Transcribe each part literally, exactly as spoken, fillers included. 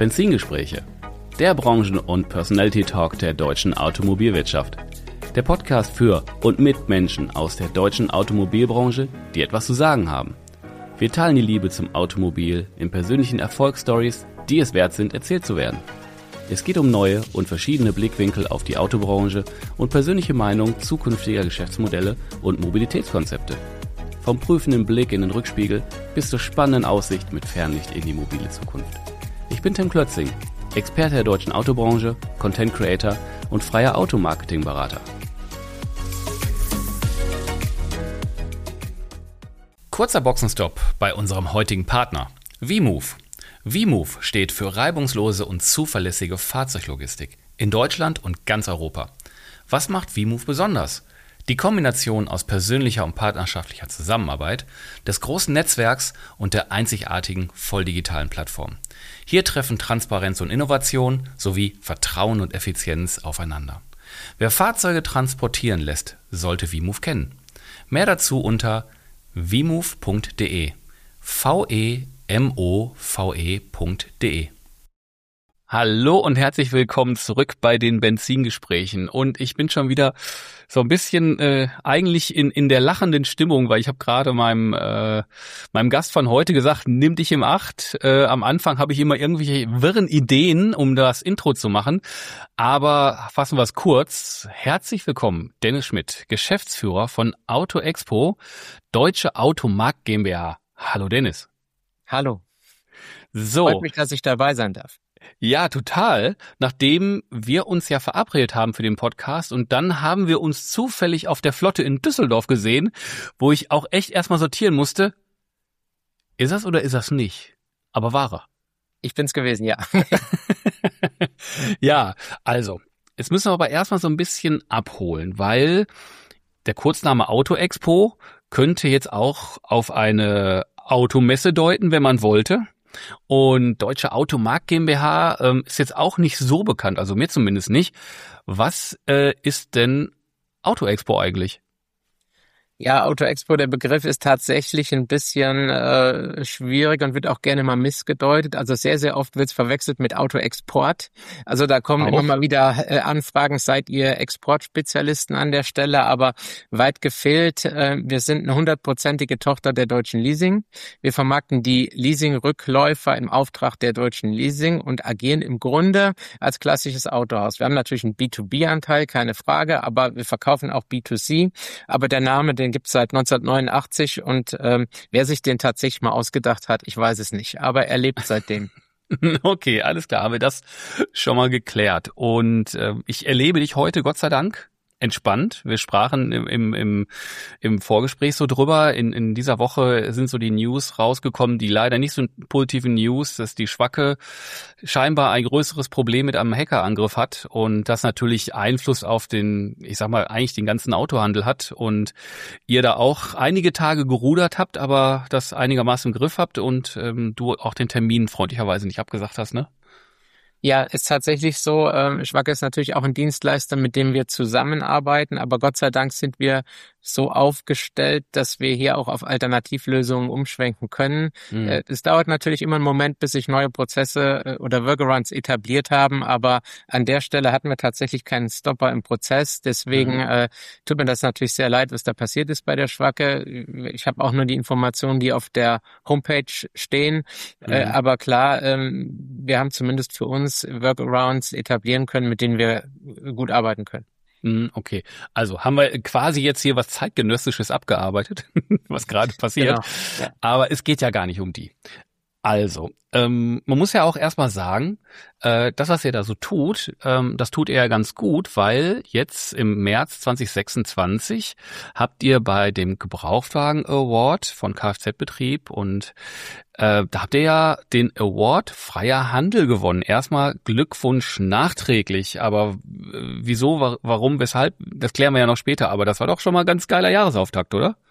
Benzingespräche, der Branchen- und Personality-Talk der deutschen Automobilwirtschaft. Der Podcast für und mit Menschen aus der deutschen Automobilbranche, die etwas zu sagen haben. Wir teilen die Liebe zum Automobil in persönlichen Erfolgsstories, die es wert sind, erzählt zu werden. Es geht um neue und verschiedene Blickwinkel auf die Autobranche und persönliche Meinung zukünftiger Geschäftsmodelle und Mobilitätskonzepte. Vom prüfenden Blick in den Rückspiegel bis zur spannenden Aussicht mit Fernlicht in die mobile Zukunft. Ich bin Tim Klötzing, Experte der deutschen Autobranche, Content Creator und freier Automarketing-Berater. Kurzer Boxenstopp bei unserem heutigen Partner, V-Move. V-Move steht für reibungslose und zuverlässige Fahrzeuglogistik in Deutschland und ganz Europa. Was macht V-Move besonders? Die Kombination aus persönlicher und partnerschaftlicher Zusammenarbeit, des großen Netzwerks und der einzigartigen volldigitalen Plattform. Hier treffen Transparenz und Innovation sowie Vertrauen und Effizienz aufeinander. Wer Fahrzeuge transportieren lässt, sollte V-Move kennen. Mehr dazu unter vmove punkt de. V E M O V E punkt de. Hallo und herzlich willkommen zurück bei den Benzingesprächen. Und ich bin schon wieder so ein bisschen äh, eigentlich in in der lachenden Stimmung, weil ich habe gerade meinem äh, meinem Gast von heute gesagt, nimm dich im Acht. Äh, am Anfang habe ich immer irgendwelche wirren Ideen, um das Intro zu machen. Aber fassen wir es kurz. Herzlich willkommen, Dennis Schmidt, Geschäftsführer von Auto Expo, Deutsche Automarkt GmbH. Hallo Dennis. Hallo. So. Freut mich, dass ich dabei sein darf. Ja, total. Nachdem wir uns ja verabredet haben für den Podcast und dann haben wir uns zufällig auf der Flotte in Düsseldorf gesehen, wo ich auch echt erstmal sortieren musste, ist das oder ist das nicht? Aber war er. Ich bin's gewesen, ja. Ja, also, jetzt müssen wir aber erstmal so ein bisschen abholen, weil der Kurzname Auto Expo könnte jetzt auch auf eine Automesse deuten, wenn man wollte. Und Deutsche Automarkt GmbH ähm, ist jetzt auch nicht so bekannt, also mir zumindest nicht. Was äh, ist denn Auto Expo eigentlich? Ja, Auto Expo, der Begriff ist tatsächlich ein bisschen äh, schwierig und wird auch gerne mal missgedeutet. Also sehr, sehr oft wird es verwechselt mit Auto Export. Also da kommen auch immer mal wieder äh, Anfragen, seid ihr Exportspezialisten an der Stelle, aber weit gefehlt. Äh, wir sind eine hundertprozentige Tochter der Deutschen Leasing. Wir vermarkten die Leasing-Rückläufer im Auftrag der Deutschen Leasing und agieren im Grunde als klassisches Autohaus. Wir haben natürlich einen B zwei B-Anteil, keine Frage, aber wir verkaufen auch B zwei C. Aber der Name, den gibt es seit neunzehnhundertneunundachtzig und ähm, wer sich den tatsächlich mal ausgedacht hat, ich weiß es nicht, aber er lebt seitdem. Okay, alles klar, haben wir das schon mal geklärt. Und äh, ich erlebe dich heute, Gott sei Dank, entspannt. Wir sprachen im, im, im, im Vorgespräch so drüber. In, in dieser Woche sind so die News rausgekommen, die leider nicht so positiven News, dass die Schwacke scheinbar ein größeres Problem mit einem Hackerangriff hat und das natürlich Einfluss auf den, ich sag mal, eigentlich den ganzen Autohandel hat und ihr da auch einige Tage gerudert habt, aber das einigermaßen im Griff habt und ähm, du auch den Termin freundlicherweise nicht abgesagt hast, ne? Ja, ist tatsächlich so. Ähm, Schwacke ist natürlich auch ein Dienstleister, mit dem wir zusammenarbeiten, aber Gott sei Dank sind wir so aufgestellt, dass wir hier auch auf Alternativlösungen umschwenken können. Mhm. Äh, es dauert natürlich immer einen Moment, bis sich neue Prozesse äh, oder Workarounds etabliert haben, aber an der Stelle hatten wir tatsächlich keinen Stopper im Prozess. Deswegen mhm. äh, tut mir das natürlich sehr leid, was da passiert ist bei der Schwacke. Ich habe auch nur die Informationen, die auf der Homepage stehen. Mhm. Äh, aber klar, ähm, wir haben zumindest für uns Workarounds etablieren können, mit denen wir gut arbeiten können. Okay, also haben wir quasi jetzt hier was Zeitgenössisches abgearbeitet, was gerade passiert, genau. Ja. Aber es geht ja gar nicht um die. Also, ähm, man muss ja auch erstmal sagen, äh, das, was ihr da so tut, ähm, das tut ihr ja ganz gut, weil jetzt im März zwanzig sechsundzwanzig habt ihr bei dem Gebrauchtwagen Award von Kfz-Betrieb und äh, da habt ihr ja den Award Freier Handel gewonnen. Erstmal Glückwunsch nachträglich, aber äh, wieso, wa- warum, weshalb, das klären wir ja noch später, aber das war doch schon mal ein ganz geiler Jahresauftakt, oder?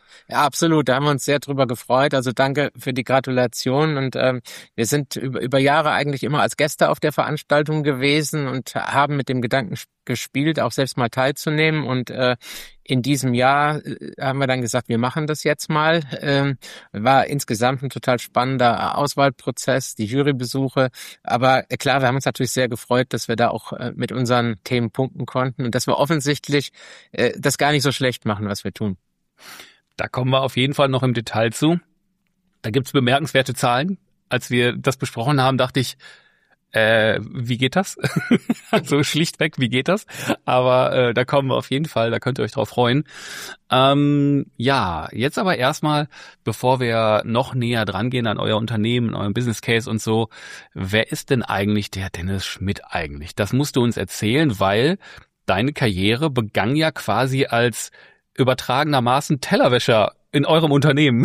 Ja, absolut. Da haben wir uns sehr drüber gefreut. Also danke für die Gratulation. Und ähm, wir sind über, über Jahre eigentlich immer als Gäste auf der Veranstaltung gewesen und haben mit dem Gedanken gespielt, auch selbst mal teilzunehmen. Und äh, in diesem Jahr äh, haben wir dann gesagt, wir machen das jetzt mal. Ähm, war insgesamt ein total spannender Auswahlprozess, die Jurybesuche. Aber äh, klar, wir haben uns natürlich sehr gefreut, dass wir da auch äh, mit unseren Themen punkten konnten und dass wir offensichtlich äh, das gar nicht so schlecht machen, was wir tun. Da kommen wir auf jeden Fall noch im Detail zu. Da gibt's bemerkenswerte Zahlen. Als wir das besprochen haben, dachte ich, äh, wie geht das? Also schlichtweg, wie geht das? Aber äh, da kommen wir auf jeden Fall, da könnt ihr euch drauf freuen. Ähm, ja, jetzt aber erstmal, bevor wir noch näher dran gehen an euer Unternehmen, euren Business Case und so, wer ist denn eigentlich der Dennis Schmidt eigentlich? Das musst du uns erzählen, weil deine Karriere begann ja quasi als übertragenermaßen Tellerwäscher in eurem Unternehmen.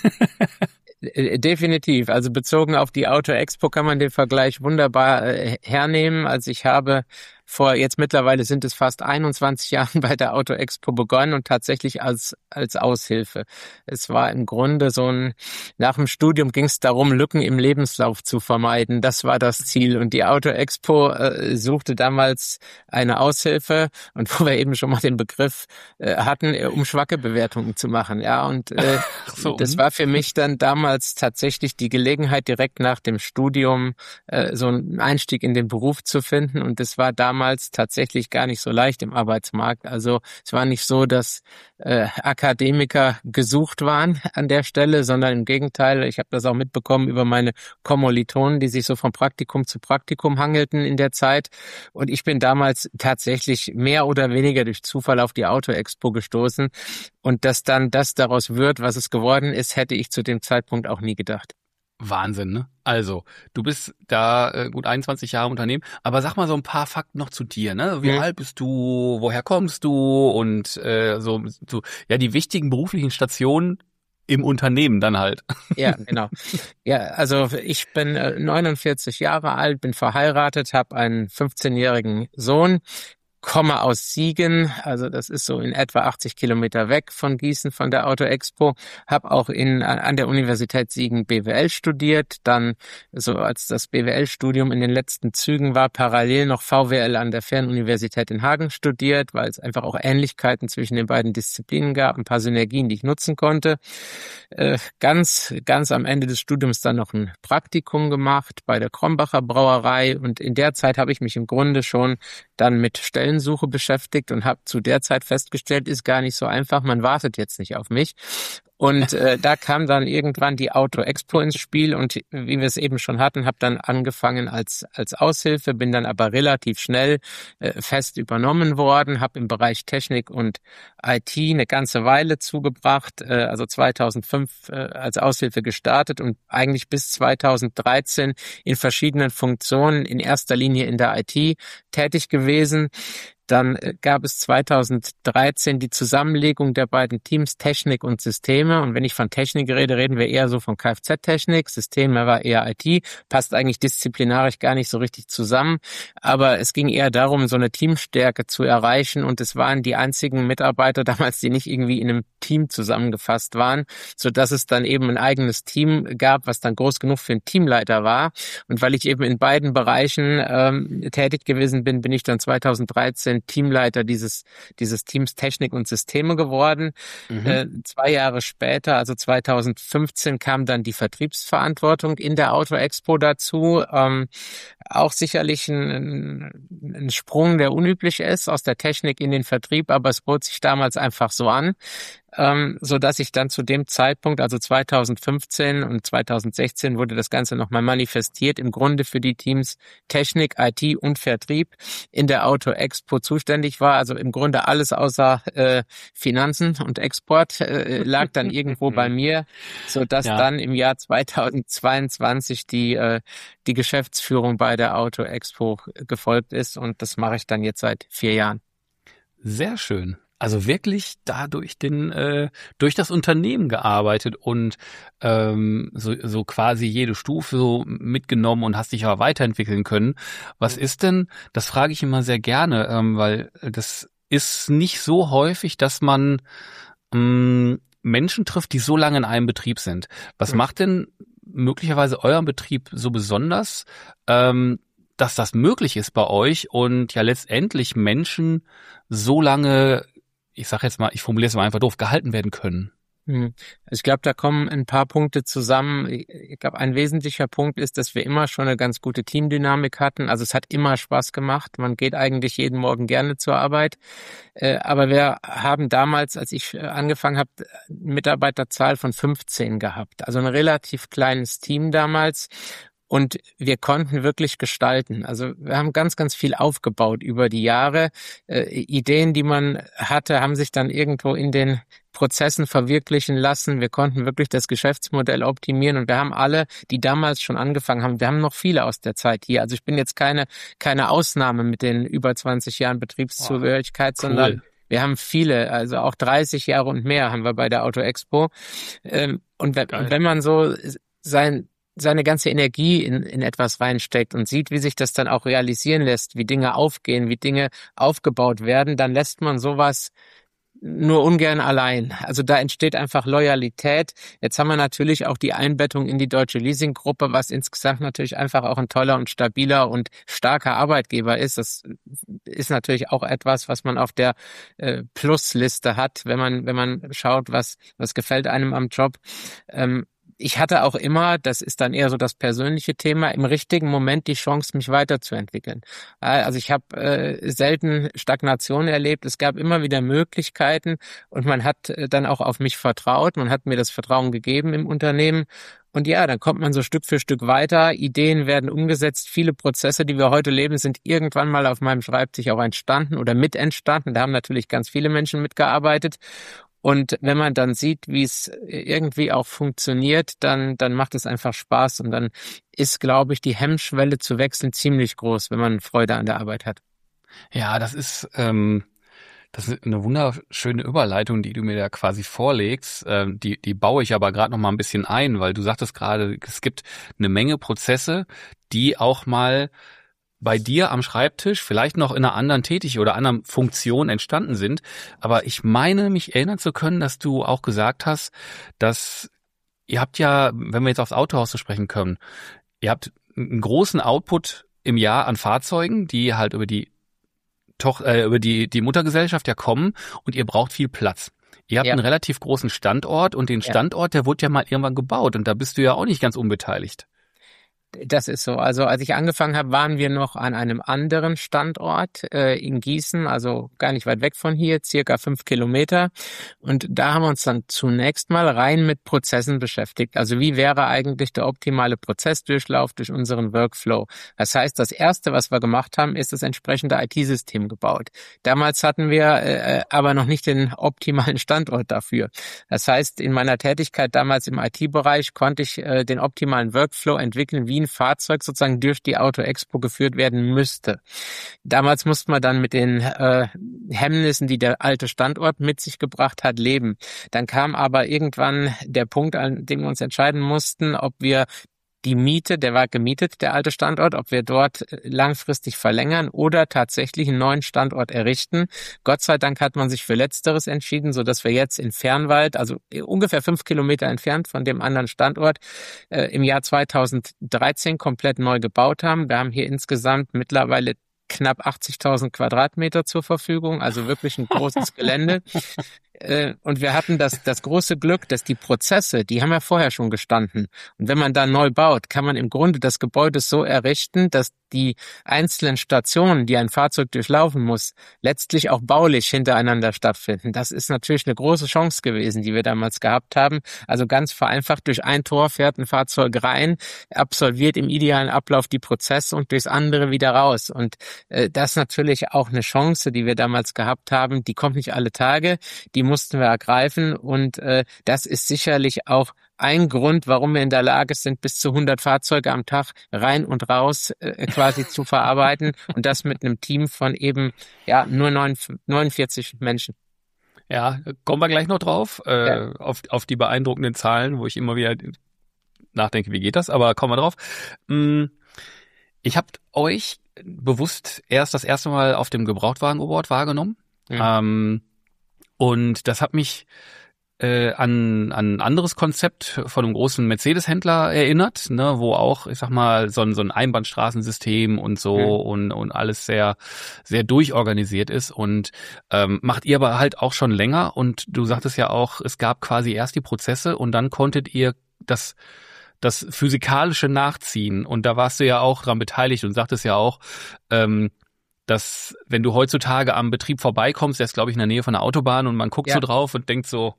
Definitiv. Also bezogen auf die Auto Expo kann man den Vergleich wunderbar äh, hernehmen. Also ich habe vor, jetzt mittlerweile sind es fast einundzwanzig Jahren bei der Auto Expo begonnen und tatsächlich als als Aushilfe. Es war im Grunde so ein, nach dem Studium ging es darum, Lücken im Lebenslauf zu vermeiden. Das war das Ziel. Und die Auto Expo äh, suchte damals eine Aushilfe und wo wir eben schon mal den Begriff äh, hatten, äh, um Schwacke-Bewertungen zu machen. Ja, und äh, so. Das war für mich dann damals tatsächlich die Gelegenheit, direkt nach dem Studium äh, so einen Einstieg in den Beruf zu finden. Und das war damals damals tatsächlich gar nicht so leicht im Arbeitsmarkt. Also es war nicht so, dass äh, Akademiker gesucht waren an der Stelle, sondern im Gegenteil, ich habe das auch mitbekommen über meine Kommilitonen, die sich so von Praktikum zu Praktikum hangelten in der Zeit. Und ich bin damals tatsächlich mehr oder weniger durch Zufall auf die Auto Expo gestoßen. Und dass dann das daraus wird, was es geworden ist, hätte ich zu dem Zeitpunkt auch nie gedacht. Wahnsinn, ne? Also, du bist da äh, gut einundzwanzig Jahre im Unternehmen, aber sag mal so ein paar Fakten noch zu dir, ne? Wie mhm. alt bist du, woher kommst du und äh, so, so ja die wichtigen beruflichen Stationen im Unternehmen dann halt. Ja, genau. Ja, also ich bin äh, neunundvierzig Jahre alt, bin verheiratet, habe einen fünfzehnjährigen Sohn. Komme aus Siegen, also das ist so in etwa achtzig Kilometer weg von Gießen, von der Auto Expo. Habe auch in an der Universität Siegen B W L studiert, dann so als das B W L-Studium in den letzten Zügen war, parallel noch V W L an der Fernuniversität in Hagen studiert, weil es einfach auch Ähnlichkeiten zwischen den beiden Disziplinen gab, ein paar Synergien, die ich nutzen konnte. Äh, ganz, ganz am Ende des Studiums dann noch ein Praktikum gemacht bei der Krombacher Brauerei und in der Zeit habe ich mich im Grunde schon dann mit Stellensuche beschäftigt und habe zu der Zeit festgestellt, ist gar nicht so einfach, man wartet jetzt nicht auf mich. Und äh, da kam dann irgendwann die Auto Expo ins Spiel und wie wir es eben schon hatten, habe dann angefangen als als Aushilfe, bin dann aber relativ schnell äh, fest übernommen worden, habe im Bereich Technik und I T eine ganze Weile zugebracht, äh, also zweitausendfünf äh, als Aushilfe gestartet und eigentlich bis zweitausenddreizehn in verschiedenen Funktionen, in erster Linie in der I T tätig gewesen. Dann gab es zweitausenddreizehn die Zusammenlegung der beiden Teams Technik und Systeme. Und wenn ich von Technik rede, reden wir eher so von Kfz-Technik. Systeme war eher I T. Passt eigentlich disziplinarisch gar nicht so richtig zusammen. Aber es ging eher darum, so eine Teamstärke zu erreichen. Und es waren die einzigen Mitarbeiter damals, die nicht irgendwie in einem Team zusammengefasst waren, sodass es dann eben ein eigenes Team gab, was dann groß genug für einen Teamleiter war. Und weil ich eben in beiden Bereichen ähm, tätig gewesen bin, bin ich dann zweitausenddreizehn Teamleiter dieses dieses Teams Technik und Systeme geworden. Mhm. Äh, zwei Jahre später, also zweitausendfünfzehn, kam dann die Vertriebsverantwortung in der Auto Expo dazu. Ähm, auch sicherlich ein, ein Sprung, der unüblich ist, aus der Technik in den Vertrieb, aber es bot sich damals einfach so an. Ähm, so dass ich dann zu dem Zeitpunkt, also zweitausendfünfzehn und zweitausendsechzehn wurde das Ganze nochmal manifestiert, im Grunde für die Teams Technik, I T und Vertrieb in der Auto Expo zuständig war. Also im Grunde alles außer äh, Finanzen und Export äh, lag dann irgendwo bei mir, so dass ja. dann im Jahr zweitausendzweiundzwanzig die äh, die Geschäftsführung bei der Auto Expo gefolgt ist und das mache ich dann jetzt seit vier Jahren. Sehr schön. Also wirklich da durch den äh, durch das Unternehmen gearbeitet und ähm, so, so quasi jede Stufe so mitgenommen und hast dich aber weiterentwickeln können. Was ist denn, das frage ich immer sehr gerne, ähm, weil das ist nicht so häufig, dass man ähm, Menschen trifft, die so lange in einem Betrieb sind. Was Mhm. macht denn möglicherweise euren Betrieb so besonders, ähm, dass das möglich ist bei euch und ja letztendlich Menschen so lange, ich sag jetzt mal, ich formuliere es mal einfach doof, gehalten werden können? Hm. Ich glaube, da kommen ein paar Punkte zusammen. Ich ich glaube, ein wesentlicher Punkt ist, dass wir immer schon eine ganz gute Teamdynamik hatten. Also es hat immer Spaß gemacht. Man geht eigentlich jeden Morgen gerne zur Arbeit. Äh, aber wir haben damals, als ich äh, angefangen habe, eine Mitarbeiterzahl von fünfzehn gehabt. Also ein relativ kleines Team damals. Und wir konnten wirklich gestalten. Also wir haben ganz, ganz viel aufgebaut über die Jahre. Äh, Ideen, die man hatte, haben sich dann irgendwo in den Prozessen verwirklichen lassen. Wir konnten wirklich das Geschäftsmodell optimieren und wir haben alle, die damals schon angefangen haben, wir haben noch viele aus der Zeit hier. Also ich bin jetzt keine keine Ausnahme mit den über zwanzig Jahren Betriebszugehörigkeit, Oh, cool. sondern wir haben viele, also auch dreißig Jahre und mehr haben wir bei der Auto Expo. Ähm, Und wenn, Geil. wenn man so sein seine ganze Energie in, in etwas reinsteckt und sieht, wie sich das dann auch realisieren lässt, wie Dinge aufgehen, wie Dinge aufgebaut werden, dann lässt man sowas nur ungern allein. Also da entsteht einfach Loyalität. Jetzt haben wir natürlich auch die Einbettung in die Deutsche Leasinggruppe, was insgesamt natürlich einfach auch ein toller und stabiler und starker Arbeitgeber ist. Das ist natürlich auch etwas, was man auf der äh, Plusliste hat, wenn man wenn man schaut, was was gefällt einem am Job. Ähm, Ich hatte auch immer, das ist dann eher so das persönliche Thema, im richtigen Moment die Chance, mich weiterzuentwickeln. Also ich habe äh, selten Stagnation erlebt. Es gab immer wieder Möglichkeiten und man hat äh, dann auch auf mich vertraut. Man hat mir das Vertrauen gegeben im Unternehmen. Und ja, dann kommt man so Stück für Stück weiter. Ideen werden umgesetzt. Viele Prozesse, die wir heute leben, sind irgendwann mal auf meinem Schreibtisch auch entstanden oder mit entstanden. Da haben natürlich ganz viele Menschen mitgearbeitet. Und wenn man dann sieht, wie es irgendwie auch funktioniert, dann, dann macht es einfach Spaß. Und dann ist, glaube ich, die Hemmschwelle zu wechseln ziemlich groß, wenn man Freude an der Arbeit hat. Ja, das ist, ähm, das ist eine wunderschöne Überleitung, die du mir da quasi vorlegst. Ähm, die, die baue ich aber gerade noch mal ein bisschen ein, weil du sagtest gerade, es gibt eine Menge Prozesse, die auch mal bei dir am Schreibtisch vielleicht noch in einer anderen Tätigkeit oder anderen Funktion entstanden sind. Aber ich meine, mich erinnern zu können, dass du auch gesagt hast, dass ihr habt ja, wenn wir jetzt aufs Autohaus zu sprechen kommen, ihr habt einen großen Output im Jahr an Fahrzeugen, die halt über die Toch, äh, über die, die Muttergesellschaft ja kommen und ihr braucht viel Platz. Ihr habt Ja. einen relativ großen Standort und den Ja. Standort, der wurde ja mal irgendwann gebaut und da bist du ja auch nicht ganz unbeteiligt. Das ist so. Also als ich angefangen habe, waren wir noch an einem anderen Standort äh, in Gießen, also gar nicht weit weg von hier, circa fünf Kilometer. Und da haben wir uns dann zunächst mal rein mit Prozessen beschäftigt. Also wie wäre eigentlich der optimale Prozessdurchlauf durch unseren Workflow? Das heißt, das Erste, was wir gemacht haben, ist das entsprechende I T-System gebaut. Damals hatten wir äh, aber noch nicht den optimalen Standort dafür. Das heißt, in meiner Tätigkeit damals im I T-Bereich konnte ich äh, den optimalen Workflow entwickeln, wie ein Fahrzeug sozusagen durch die Auto Expo geführt werden müsste. Damals musste man dann mit den äh, Hemmnissen, die der alte Standort mit sich gebracht hat, leben. Dann kam aber irgendwann der Punkt, an dem wir uns entscheiden mussten, ob wir die Miete, der war gemietet, der alte Standort, ob wir dort langfristig verlängern oder tatsächlich einen neuen Standort errichten. Gott sei Dank hat man sich für Letzteres entschieden, so dass wir jetzt in Fernwald, also ungefähr fünf Kilometer entfernt von dem anderen Standort, äh, im Jahr zweitausenddreizehn komplett neu gebaut haben. Wir haben hier insgesamt mittlerweile knapp achtzigtausend Quadratmeter zur Verfügung, also wirklich ein großes Gelände. Und wir hatten das, das große Glück, dass die Prozesse, die haben ja vorher schon gestanden. Und wenn man da neu baut, kann man im Grunde das Gebäude so errichten, dass die einzelnen Stationen, die ein Fahrzeug durchlaufen muss, letztlich auch baulich hintereinander stattfinden. Das ist natürlich eine große Chance gewesen, die wir damals gehabt haben. Also ganz vereinfacht, durch ein Tor fährt ein Fahrzeug rein, absolviert im idealen Ablauf die Prozesse und durchs andere wieder raus. Und äh, das ist natürlich auch eine Chance, die wir damals gehabt haben. Die kommt nicht alle Tage, die mussten wir ergreifen und äh, das ist sicherlich auch ein Grund, warum wir in der Lage sind, bis zu hundert Fahrzeuge am Tag rein und raus äh, quasi zu verarbeiten und das mit einem Team von eben ja nur neunundvierzig Menschen. Ja, kommen wir gleich noch drauf, äh, ja. auf, auf die beeindruckenden Zahlen, wo ich immer wieder nachdenke, wie geht das, aber kommen wir drauf. Ich habe euch bewusst erst das erste Mal auf dem Gebrauchtwagen-Award wahrgenommen. Mhm. Ähm, Und das hat mich äh, an, an ein anderes Konzept von einem großen Mercedes-Händler erinnert, ne, wo auch, ich sag mal, so ein, so ein Einbahnstraßensystem und so mhm. und, und alles sehr, sehr durchorganisiert ist und ähm, macht ihr aber halt auch schon länger und du sagtest ja auch, es gab quasi erst die Prozesse und dann konntet ihr das das physikalische Nachziehen und da warst du ja auch dran beteiligt und sagtest ja auch, ähm, dass wenn du heutzutage am Betrieb vorbeikommst, der ist glaube ich in der Nähe von der Autobahn und man guckt ja. so drauf und denkt so,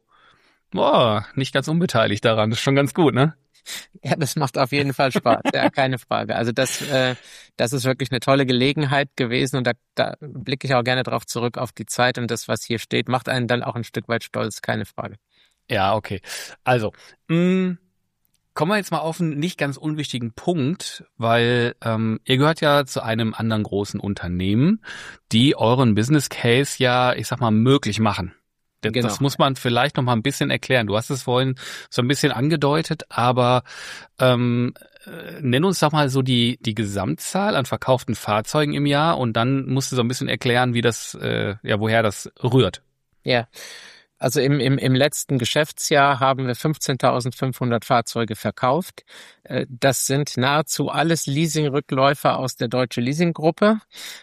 boah, nicht ganz unbeteiligt daran, das ist schon ganz gut, ne? Ja, das macht auf jeden Fall Spaß, ja, keine Frage. Also das, äh, das ist wirklich eine tolle Gelegenheit gewesen und da, da blicke ich auch gerne drauf zurück auf die Zeit und das, was hier steht, macht einen dann auch ein Stück weit stolz, keine Frage. Ja, okay. Also, mh, kommen wir jetzt mal auf einen nicht ganz unwichtigen Punkt, weil ähm, ihr gehört ja zu einem anderen großen Unternehmen, die euren Business Case ja, ich sag mal, möglich machen. Das, genau. das muss man vielleicht noch mal ein bisschen erklären. Du hast es vorhin so ein bisschen angedeutet, aber ähm, äh, nenn uns doch mal so die die Gesamtzahl an verkauften Fahrzeugen im Jahr und dann musst du so ein bisschen erklären, wie das, äh, ja, woher das rührt. Ja. Also im, im, im letzten Geschäftsjahr haben wir fünfzehntausendfünfhundert Fahrzeuge verkauft. Das sind nahezu alles Leasing-Rückläufer aus der Deutsche Leasing-Gruppe.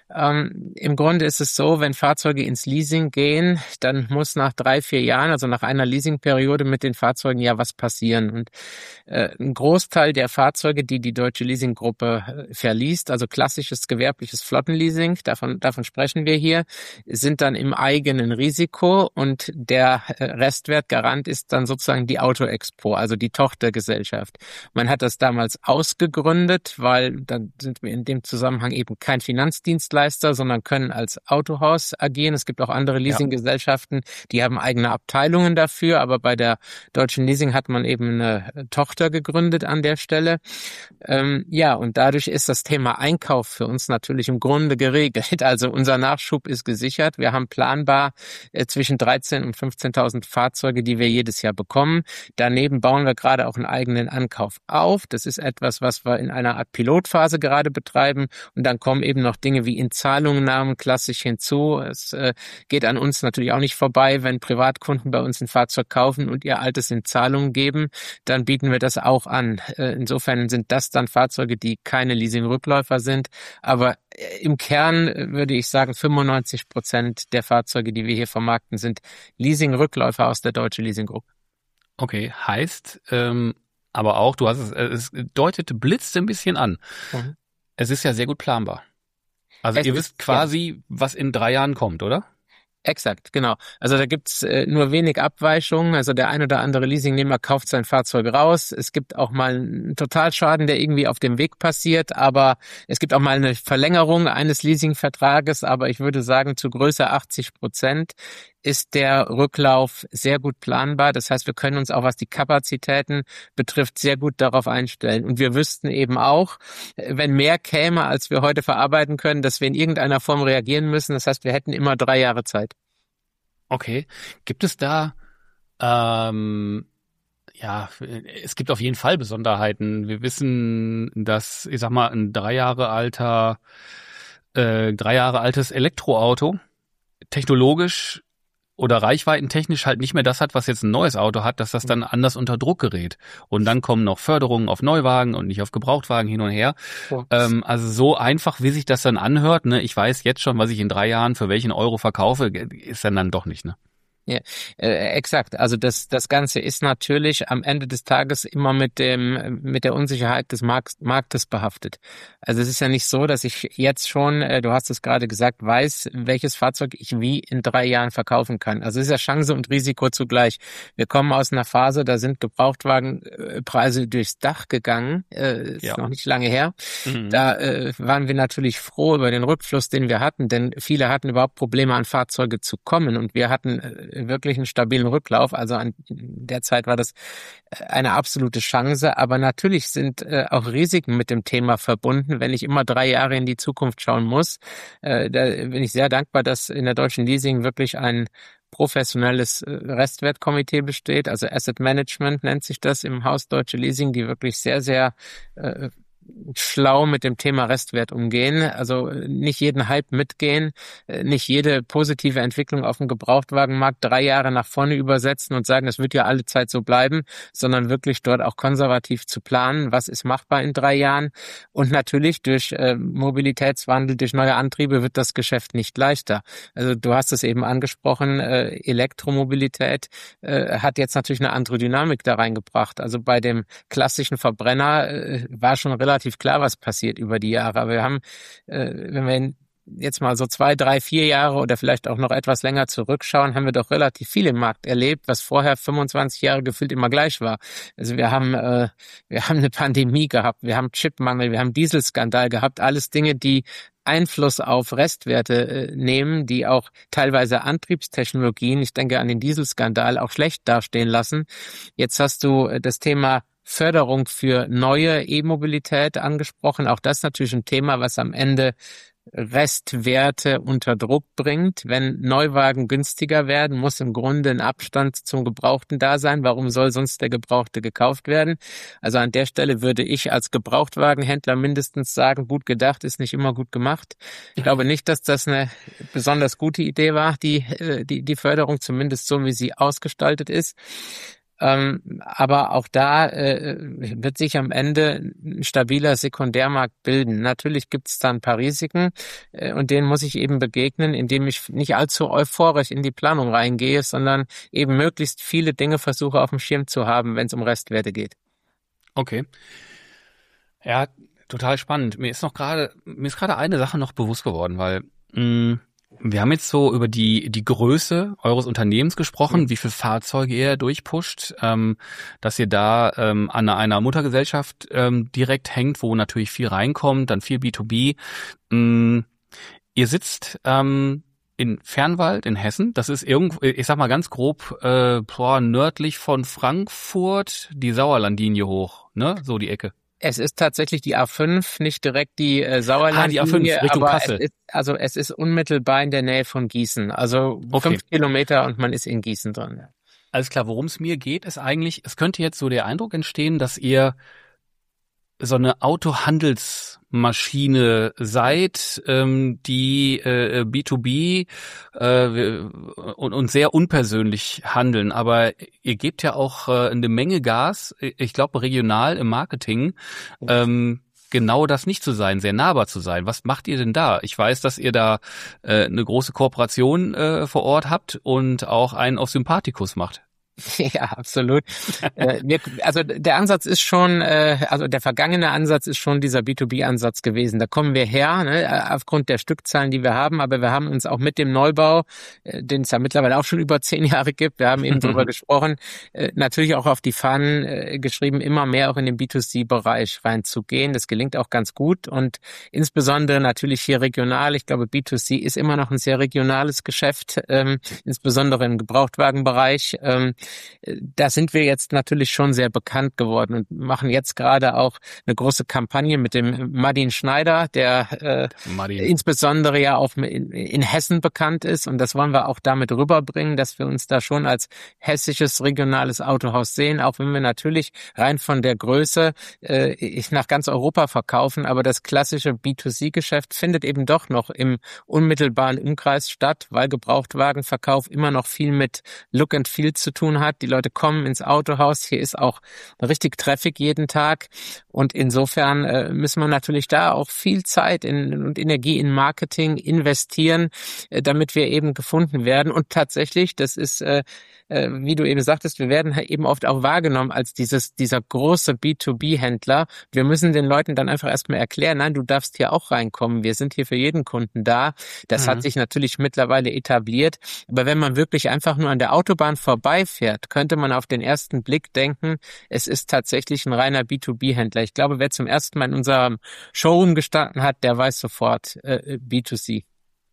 Ähm, im Grunde ist es so, wenn Fahrzeuge ins Leasing gehen, dann muss nach drei, vier Jahren, also nach einer Leasingperiode mit den Fahrzeugen ja was passieren. Und äh, ein Großteil der Fahrzeuge, die die Deutsche Leasing-Gruppe äh, verliest, also klassisches gewerbliches Flottenleasing, davon, davon sprechen wir hier, sind dann im eigenen Risiko und der Restwertgarant ist dann sozusagen die Auto Expo, also die Tochtergesellschaft. Man hat das damals ausgegründet, weil dann sind wir in dem Zusammenhang eben kein Finanzdienstleister, sondern können als Autohaus agieren. Es gibt auch andere Leasinggesellschaften, die haben eigene Abteilungen dafür, aber bei der Deutschen Leasing hat man eben eine Tochter gegründet an der Stelle. Ähm, ja, und dadurch ist das Thema Einkauf für uns natürlich im Grunde geregelt. Also unser Nachschub ist gesichert. Wir haben planbar äh, zwischen dreizehn und fünfzehntausend Fahrzeuge, die wir jedes Jahr bekommen. Daneben bauen wir gerade auch einen eigenen Ankauf auf. Das ist etwas, was wir in einer Art Pilotphase gerade betreiben. Und dann kommen eben noch Dinge wie Inzahlungnahmen klassisch hinzu. Es äh, geht an uns natürlich auch nicht vorbei, wenn Privatkunden bei uns ein Fahrzeug kaufen und ihr altes in Zahlung geben, dann bieten wir das auch an. Äh, insofern sind das dann Fahrzeuge, die keine Leasing-Rückläufer sind. Aber im Kern würde ich sagen, fünfundneunzig Prozent der Fahrzeuge, die wir hier vermarkten, sind Leasing-Rückläufer aus der Deutschen Leasing Group. Okay, heißt ähm, aber auch, du hast es, es deutet, blitzt ein bisschen an. Mhm. Es ist ja sehr gut planbar. Also es ihr wisst quasi, ja. was in drei Jahren kommt, oder? Exakt, genau. Also da gibt's äh, nur wenig Abweichungen. Also der ein oder andere Leasingnehmer kauft sein Fahrzeug raus. Es gibt auch mal einen Totalschaden, der irgendwie auf dem Weg passiert, aber es gibt auch mal eine Verlängerung eines Leasingvertrages. Aber ich würde sagen, zu größer achtzig Prozent ist der Rücklauf sehr gut planbar. Das heißt, wir können uns auch, was die Kapazitäten betrifft, sehr gut darauf einstellen. Und wir wüssten eben auch, wenn mehr käme, als wir heute verarbeiten können, dass wir in irgendeiner Form reagieren müssen. Das heißt, wir hätten immer drei Jahre Zeit. Okay. Gibt es da, ähm, ja, es gibt auf jeden Fall Besonderheiten. Wir wissen, dass, ich sag mal, ein drei Jahre alter, äh, drei Jahre altes Elektroauto technologisch oder reichweitentechnisch halt nicht mehr das hat, was jetzt ein neues Auto hat, dass das dann anders unter Druck gerät. Und dann kommen noch Förderungen auf Neuwagen und nicht auf Gebrauchtwagen hin und her. Ja. Ähm, also so einfach, wie sich das dann anhört, ne, ich weiß jetzt schon, was ich in drei Jahren für welchen Euro verkaufe, ist dann dann doch nicht, ne? Ja, äh, exakt. Also das das Ganze ist natürlich am Ende des Tages immer mit dem mit der Unsicherheit des Markt, Marktes behaftet. Also es ist ja nicht so, dass ich jetzt schon, äh, du hast es gerade gesagt, weiß, welches Fahrzeug ich wie in drei Jahren verkaufen kann. Also es ist ja Chance und Risiko zugleich. Wir kommen aus einer Phase, da sind Gebrauchtwagenpreise durchs Dach gegangen. Äh, ist ja. noch nicht lange her. Mhm. Da äh, waren wir natürlich froh über den Rückfluss, den wir hatten, denn viele hatten überhaupt Probleme, an Fahrzeuge zu kommen und wir hatten äh, wirklich einen stabilen Rücklauf. Also an der Zeit war das eine absolute Chance. Aber natürlich sind äh, auch Risiken mit dem Thema verbunden, wenn ich immer drei Jahre in die Zukunft schauen muss. Äh, da bin ich sehr dankbar, dass in der Deutschen Leasing wirklich ein professionelles Restwertkomitee besteht. Also Asset Management nennt sich das im Haus Deutsche Leasing, die wirklich sehr, sehr äh, schlau mit dem Thema Restwert umgehen. Also nicht jeden Hype mitgehen, nicht jede positive Entwicklung auf dem Gebrauchtwagenmarkt drei Jahre nach vorne übersetzen und sagen, es wird ja alle Zeit so bleiben, sondern wirklich dort auch konservativ zu planen, was ist machbar in drei Jahren. Und natürlich durch äh, Mobilitätswandel, durch neue Antriebe wird das Geschäft nicht leichter. Also du hast es eben angesprochen, äh, Elektromobilität äh, hat jetzt natürlich eine andere Dynamik da reingebracht. Also bei dem klassischen Verbrenner äh, war schon relativ relativ klar, was passiert über die Jahre. Aber wir haben, äh, wenn wir jetzt mal so zwei, drei, vier Jahre oder vielleicht auch noch etwas länger zurückschauen, haben wir doch relativ viel im Markt erlebt, was vorher fünfundzwanzig Jahre gefühlt immer gleich war. Also wir haben, äh, wir haben eine Pandemie gehabt, wir haben Chipmangel, wir haben Dieselskandal gehabt, alles Dinge, die Einfluss auf Restwerte äh, nehmen, die auch teilweise Antriebstechnologien, ich denke an den Dieselskandal, auch schlecht dastehen lassen. Jetzt hast du äh, das Thema Förderung für neue E-Mobilität angesprochen. Auch das ist natürlich ein Thema, was am Ende Restwerte unter Druck bringt. Wenn Neuwagen günstiger werden, muss im Grunde ein Abstand zum Gebrauchten da sein. Warum soll sonst der Gebrauchte gekauft werden? Also an der Stelle würde ich als Gebrauchtwagenhändler mindestens sagen, gut gedacht ist nicht immer gut gemacht. Ich glaube nicht, dass das eine besonders gute Idee war, die, die, die Förderung, zumindest so, wie sie ausgestaltet ist. Ähm, aber auch da äh, wird sich am Ende ein stabiler Sekundärmarkt bilden. Natürlich gibt es da ein paar Risiken äh, und denen muss ich eben begegnen, indem ich nicht allzu euphorisch in die Planung reingehe, sondern eben möglichst viele Dinge versuche auf dem Schirm zu haben, wenn es um Restwerte geht. Okay. Ja, total spannend. Mir ist noch gerade, mir ist gerade eine Sache noch bewusst geworden, weil mh, wir haben jetzt so über die die Größe eures Unternehmens gesprochen, wie viele Fahrzeuge ihr durchpusht, ähm, dass ihr da ähm, an einer Muttergesellschaft ähm, direkt hängt, wo natürlich viel reinkommt, dann viel B zwei B. Ähm, ihr sitzt ähm, in Fernwald in Hessen. Das ist irgendwo, ich sag mal ganz grob, äh, boah, nördlich von Frankfurt, die Sauerlandlinie hoch, ne, so die Ecke. Es ist tatsächlich die A fünf, nicht direkt die äh, Sauerlandlinie, ah, die A fünf Richtung aber Kassel. Es ist, also es ist unmittelbar in der Nähe von Gießen. Also okay. Fünf Kilometer und man ist in Gießen drin. Ja. Alles klar, worum es mir geht, ist eigentlich, es könnte jetzt so der Eindruck entstehen, dass ihr so eine Autohandelsmaschine seid, ähm, die äh, B zwei B äh, und, und sehr unpersönlich handeln. Aber ihr gebt ja auch äh, eine Menge Gas, ich glaube regional im Marketing, ähm, genau das nicht zu sein, sehr nahbar zu sein. Was macht ihr denn da? Ich weiß, dass ihr da äh, eine große Kooperation äh, vor Ort habt und auch einen auf Sympathikus macht. Ja, absolut. äh, wir, also der Ansatz ist schon, äh, also der vergangene Ansatz ist schon dieser B zwei B-Ansatz gewesen. Da kommen wir her, ne, aufgrund der Stückzahlen, die wir haben, aber wir haben uns auch mit dem Neubau, äh, den es ja mittlerweile auch schon über zehn Jahre gibt, wir haben eben drüber gesprochen, äh, natürlich auch auf die Fahnen äh, geschrieben, immer mehr auch in den B zwei C-Bereich reinzugehen. Das gelingt auch ganz gut und insbesondere natürlich hier regional. Ich glaube, B zwei C ist immer noch ein sehr regionales Geschäft, ähm, insbesondere im Gebrauchtwagenbereich. Ähm, Da sind wir jetzt natürlich schon sehr bekannt geworden und machen jetzt gerade auch eine große Kampagne mit dem Martin Schneider, der äh, insbesondere ja auch in, in Hessen bekannt ist. Und das wollen wir auch damit rüberbringen, dass wir uns da schon als hessisches regionales Autohaus sehen, auch wenn wir natürlich rein von der Größe äh, nach ganz Europa verkaufen. Aber das klassische B zwei C-Geschäft findet eben doch noch im unmittelbaren Umkreis statt, weil Gebrauchtwagenverkauf immer noch viel mit Look and Feel zu tun hat. Die Leute kommen ins Autohaus. Hier ist auch richtig Traffic jeden Tag. Und insofern äh, müssen wir natürlich da auch viel Zeit in, und Energie in Marketing investieren, äh, damit wir eben gefunden werden. Und tatsächlich, das ist, äh, äh, wie du eben sagtest, wir werden eben oft auch wahrgenommen als dieses dieser große B zwei B-Händler. Wir müssen den Leuten dann einfach erstmal erklären, nein, du darfst hier auch reinkommen. Wir sind hier für jeden Kunden da. Das mhm. hat sich natürlich mittlerweile etabliert. Aber wenn man wirklich einfach nur an der Autobahn vorbeifährt, könnte man auf den ersten Blick denken, es ist tatsächlich ein reiner B zwei B-Händler. Ich glaube, wer zum ersten Mal in unserem Showroom gestanden hat, der weiß sofort äh, B zwei C.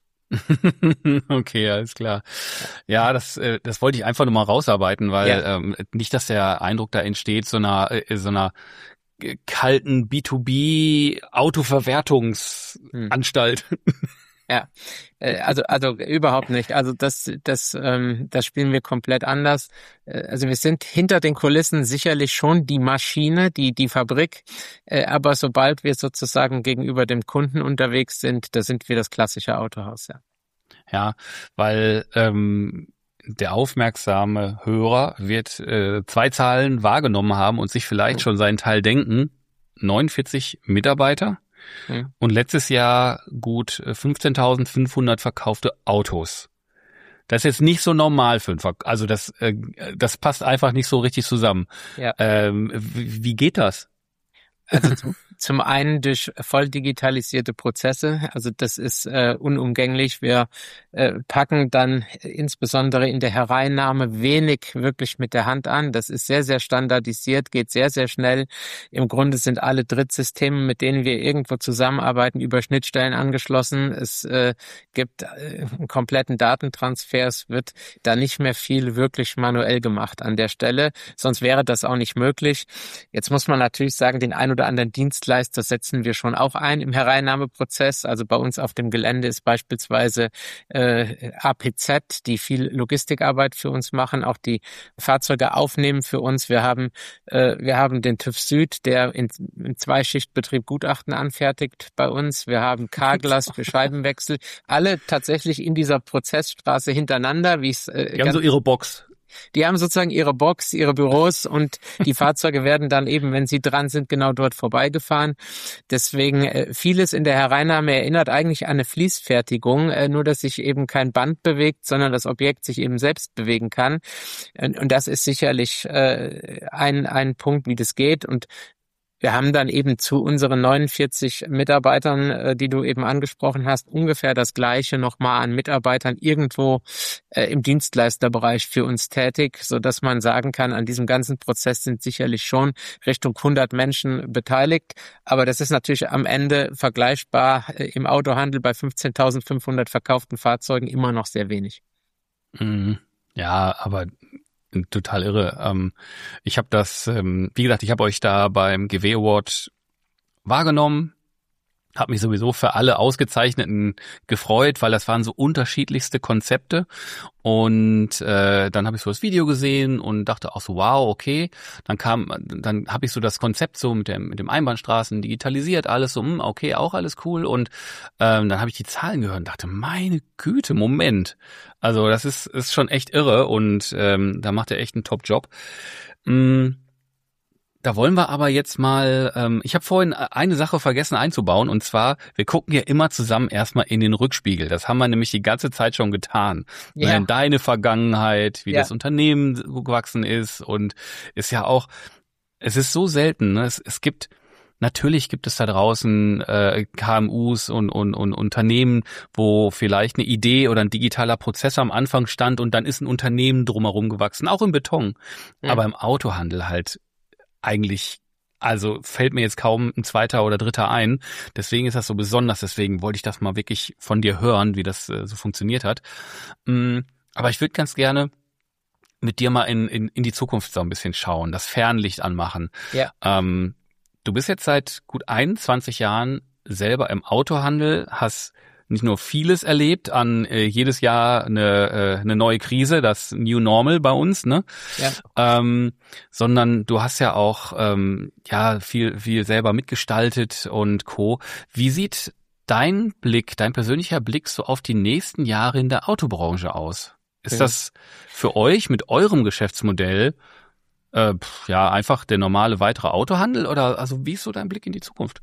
Okay, alles klar. Ja, das äh, das wollte ich einfach nur mal rausarbeiten, weil Ja. ähm, nicht, dass der Eindruck da entsteht, so einer äh, so einer kalten B zwei B-Autoverwertungsanstalt. Ja, äh, also also überhaupt nicht. Also das das ähm, das spielen wir komplett anders. Äh, Also wir sind hinter den Kulissen sicherlich schon die Maschine, die die Fabrik, äh, aber sobald wir sozusagen gegenüber dem Kunden unterwegs sind, da sind wir das klassische Autohaus, ja. Ja, weil ähm, der aufmerksame Hörer wird äh, zwei Zahlen wahrgenommen haben und sich vielleicht schon seinen Teil denken. neunundvierzig Mitarbeiter Hm. und letztes Jahr gut fünfzehntausendfünfhundert verkaufte Autos. Das ist jetzt nicht so normal für einen Verk- also das äh, das passt einfach nicht so richtig zusammen. Ja. Ähm, wie, wie geht das? Also zum, zum einen durch voll digitalisierte Prozesse. Also das ist äh, unumgänglich. Wir äh, packen dann insbesondere in der Hereinnahme wenig wirklich mit der Hand an. Das ist sehr, sehr standardisiert, geht sehr, sehr schnell. Im Grunde sind alle Drittsysteme, mit denen wir irgendwo zusammenarbeiten, über Schnittstellen angeschlossen. Es äh, gibt äh, einen kompletten Datentransfer. Es wird da nicht mehr viel wirklich manuell gemacht an der Stelle. Sonst wäre das auch nicht möglich. Jetzt muss man natürlich sagen, den ein oder anderen Dienstleister setzen wir schon auch ein im Hereinnahmeprozess. Also bei uns auf dem Gelände ist beispielsweise äh, A P Z, die viel Logistikarbeit für uns machen, auch die Fahrzeuge aufnehmen für uns. Wir haben äh, wir haben den TÜV Süd, der in, im Zweischichtbetrieb Gutachten anfertigt bei uns. Wir haben Carglass für Scheibenwechsel. Alle tatsächlich in dieser Prozessstraße hintereinander, wie es äh, Die haben so ihre Box. Die haben sozusagen ihre Box, ihre Büros und die Fahrzeuge werden dann eben, wenn sie dran sind, genau dort vorbeigefahren. Deswegen äh, vieles in der Hereinnahme erinnert eigentlich an eine Fließfertigung, äh, nur dass sich eben kein Band bewegt, sondern das Objekt sich eben selbst bewegen kann. Und, und das ist sicherlich äh, ein ein Punkt, wie das geht. Und wir haben dann eben zu unseren neunundvierzig Mitarbeitern, äh, die du eben angesprochen hast, ungefähr das Gleiche nochmal an Mitarbeitern irgendwo äh, im Dienstleisterbereich für uns tätig, so dass man sagen kann, an diesem ganzen Prozess sind sicherlich schon Richtung hundert Menschen beteiligt. Aber das ist natürlich am Ende vergleichbar äh, im Autohandel bei fünfzehntausendfünfhundert verkauften Fahrzeugen immer noch sehr wenig. Mhm. Ja, aber total irre. Ähm, ich habe das, ähm, wie gesagt, ich habe euch da beim G W Award wahrgenommen, habe mich sowieso für alle Ausgezeichneten gefreut, weil das waren so unterschiedlichste Konzepte. Und äh, dann habe ich so das Video gesehen und dachte auch so, wow, okay. Dann kam, dann habe ich so das Konzept so mit dem mit dem Einbahnstraßen digitalisiert, alles so, mh, okay, auch alles cool. Und ähm, dann habe ich die Zahlen gehört und dachte, meine Güte, Moment. Also das ist ist schon echt irre und ähm, da macht er echt einen Top-Job. Mm. Da wollen wir aber jetzt mal, ähm, ich habe vorhin eine Sache vergessen einzubauen und zwar, wir gucken ja immer zusammen erstmal in den Rückspiegel. Das haben wir nämlich die ganze Zeit schon getan. Ja. Ne, deine Vergangenheit, wie Ja. das Unternehmen gewachsen ist und ist ja auch, es ist so selten, ne? es, es gibt, natürlich gibt es da draußen äh, K M Us und, und, und Unternehmen, wo vielleicht eine Idee oder ein digitaler Prozess am Anfang stand und dann ist ein Unternehmen drumherum gewachsen, auch im Beton, Mhm. aber im Autohandel halt eigentlich, also fällt mir jetzt kaum ein zweiter oder dritter ein. Deswegen ist das so besonders. Deswegen wollte ich das mal wirklich von dir hören, wie das äh, so funktioniert hat. Mm, aber ich würde ganz gerne mit dir mal in, in, in die Zukunft so ein bisschen schauen, das Fernlicht anmachen. Ja. Ähm, du bist jetzt seit gut einundzwanzig Jahren selber im Autohandel, hast nicht nur vieles erlebt, an äh, jedes Jahr eine, äh, eine neue Krise, das New Normal bei uns, ne? Ja. Ähm, sondern du hast ja auch ähm, ja viel viel selber mitgestaltet und Co. Wie sieht dein Blick, dein persönlicher Blick so auf die nächsten Jahre in der Autobranche aus? Ist Ja. das für euch mit eurem Geschäftsmodell äh, pf, ja einfach der normale weitere Autohandel oder also wie ist so dein Blick in die Zukunft?